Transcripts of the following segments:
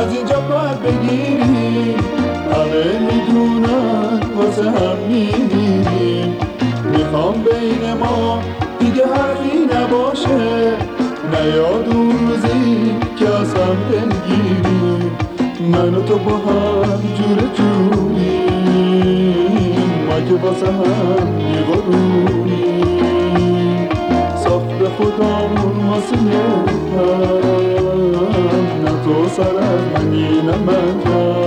از اینجا باید بگیریم، همه میدونن واسه هم میمیریم. میخوام بین ما دیگه حرفی نباشه، نیاد اون روزی که از هم دلگیریم. من و تو با هم جور جوریم، ما که واسه هم میغروریم. ساخت خودمون واسه هم، نه تو سر از منی نه من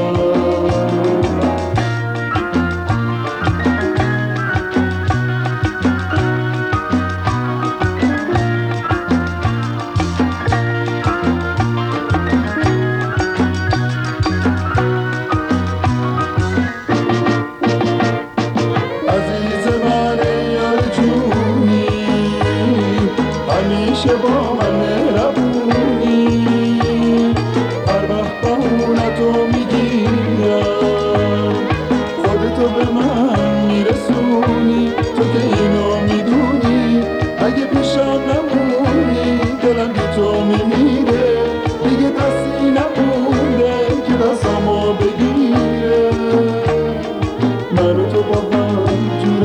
همیشه با من مهربونی، هر وقت بهونتو میگیرم خودتو به من میرسونی. تو که اینو میدونی اگه پیشم نمونی دلم بی تو میمیره، دیگه دستی نمونده که دستامو بگیره. من و تو با هم جور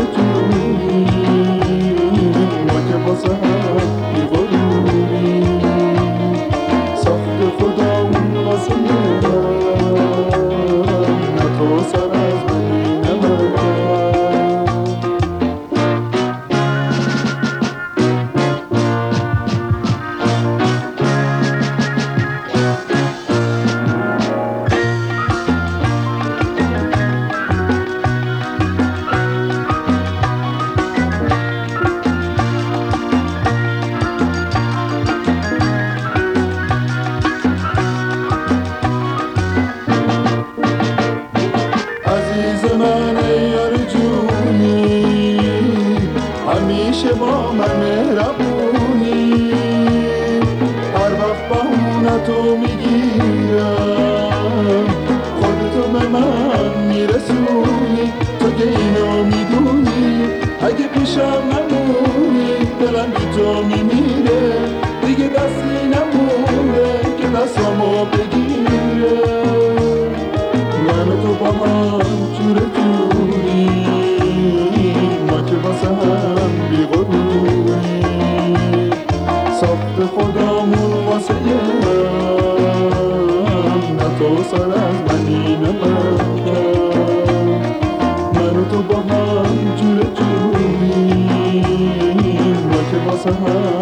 جوریم، ما که واسه هم همیشه با من مهربونی، هر وقت بهونتو میگیرم خودتو به من میرسونی. تو که اینو میدونی اگه پیشم نمونی دلم بی تو میمیره، دیگه دستی نمونده که دستامو بگیره. من و تو با هم جور جوریم، ما که واسه هم بیغروریم. ساخت خودمون واسه هم، نه تو سر از منی نه من و تو با هم جور جوریم، ما که واسه هم